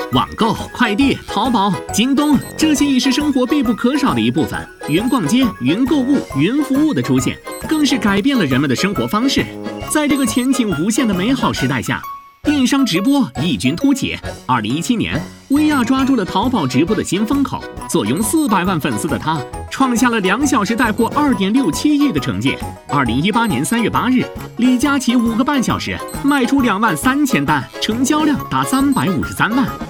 网购、快递、淘宝、京东，这些已是生活必不可少的一部分。云逛街、云购物、云服务的出现，更是改变了人们的生活方式。在这个前景无限的美好时代下，电商直播异军突起。2017年，薇娅抓住了淘宝直播的新风口，坐拥400万粉丝的她，创下了2小时带货2.67亿的成绩。2018年3月8日，李佳琦5个半小时卖出2万3000单，成交量达353万。